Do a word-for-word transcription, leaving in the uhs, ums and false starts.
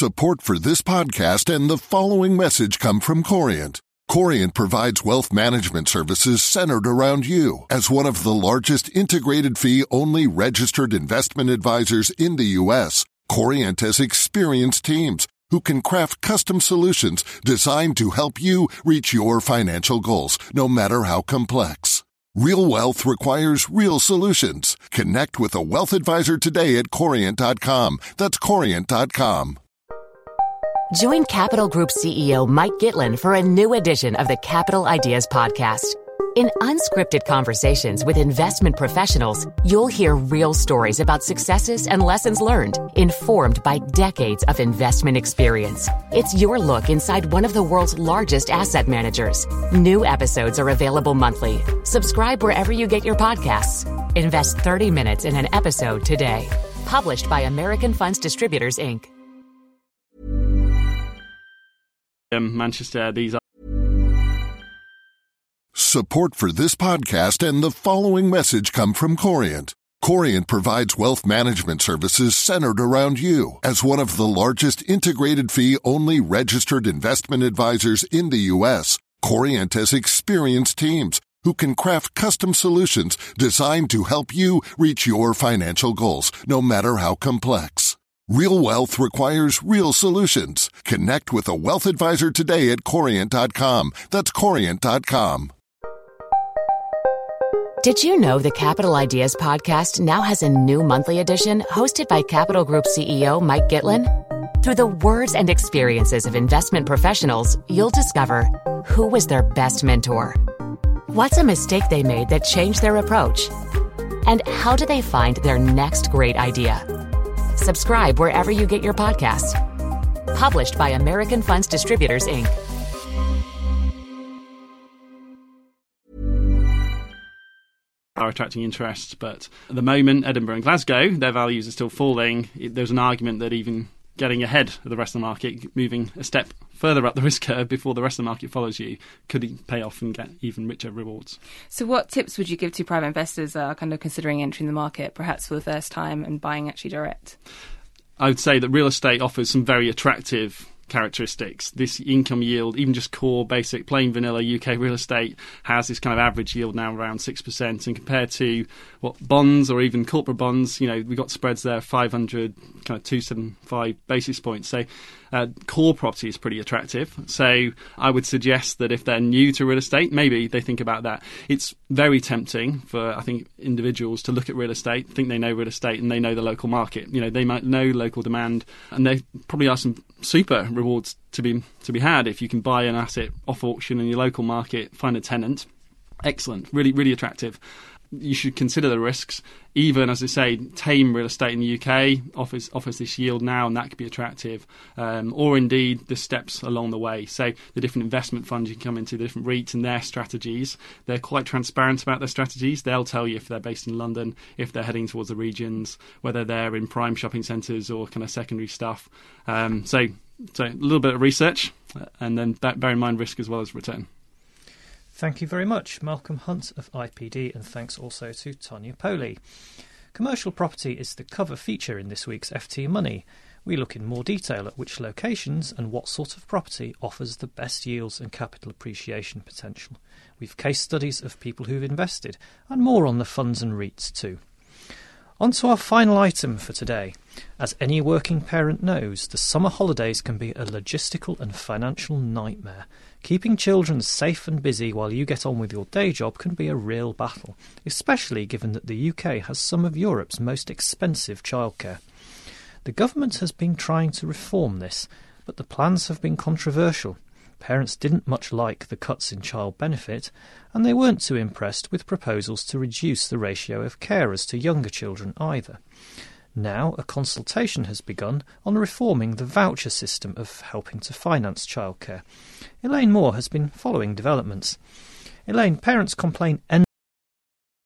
Support for this podcast and the following message come from Corient. Corient provides wealth management services centered around you. As one of the largest integrated fee-only registered investment advisors in the U S, Corient has experienced teams who can craft custom solutions designed to help you reach your financial goals, no matter how complex. Real wealth requires real solutions. Connect with a wealth advisor today at corient dot com. That's corient dot com. Join Capital Group C E O Mike Gitlin for a new edition of the Capital Ideas Podcast. In unscripted conversations with investment professionals, you'll hear real stories about successes and lessons learned, informed by decades of investment experience. It's your look inside one of the world's largest asset managers. New episodes are available monthly. Subscribe wherever you get your podcasts. Invest thirty minutes in an episode today. Published by American Funds Distributors, Incorporated. Um, Manchester, these are. Support for this podcast and the following message come from Corient. Corient provides wealth management services centered around you. As one of the largest integrated fee-only registered investment advisors in the U S, Corient has experienced teams who can craft custom solutions designed to help you reach your financial goals, no matter how complex. Real wealth requires real solutions. Connect with a wealth advisor today at corient dot com. That's corient dot com. Did you know the Capital Ideas Podcast now has a new monthly edition hosted by Capital Group C E O Mike Gitlin? Through the words and experiences of investment professionals, you'll discover who was their best mentor, what's a mistake they made that changed their approach, and how do they find their next great idea. Subscribe wherever you get your podcasts. Published by American Funds Distributors, Incorporated. Are attracting interest, but at the moment, Edinburgh and Glasgow, their values are still falling. There's an argument that even getting ahead of the rest of the market, moving a step further up the risk curve before the rest of the market follows you, could pay off and get even richer rewards. So what tips would you give to private investors uh, kind of considering entering the market, perhaps for the first time, and buying actually direct? I would say that real estate offers some very attractive characteristics. This income yield, even just core, basic, plain vanilla U K real estate, has this kind of average yield now around six percent. And compared to what bonds or even corporate bonds, you know, we've got spreads there five hundred, kind of two seventy-five basis points. So uh, core property is pretty attractive. So I would suggest that if they're new to real estate, maybe they think about that. It's very tempting for, I think, individuals to look at real estate, think they know real estate and they know the local market. You know, they might know local demand, and there probably are some super rewards to be to be had if you can buy an asset off auction in your local market, find a tenant. Excellent, really, really attractive. You should consider the risks. Even, as I say, tame real estate in the U K offers offers this yield now, and that could be attractive. Um, or indeed, the steps along the way. So the different investment funds you can come into, the different REITs and their strategies. They're quite transparent about their strategies. They'll tell you if they're based in London, if they're heading towards the regions, whether they're in prime shopping centres or kind of secondary stuff. Um, so, so a little bit of research, and then bear in mind risk as well as return. Thank you very much, Malcolm Hunt of I P D, and thanks also to Tonya Poley. Commercial property is the cover feature in this week's F T Money. We look in more detail at which locations and what sort of property offers the best yields and capital appreciation potential. We've case studies of people who've invested, and more on the funds and REITs too. On to our final item for today. As any working parent knows, the summer holidays can be a logistical and financial nightmare. Keeping children safe and busy while you get on with your day job can be a real battle, especially given that the U K has some of Europe's most expensive childcare. The government has been trying to reform this, but the plans have been controversial. Parents didn't much like the cuts in child benefit, and they weren't too impressed with proposals to reduce the ratio of carers to younger children either. Now a consultation has begun on reforming the voucher system of helping to finance childcare. Elaine Moore has been following developments. Elaine, parents complain endlessly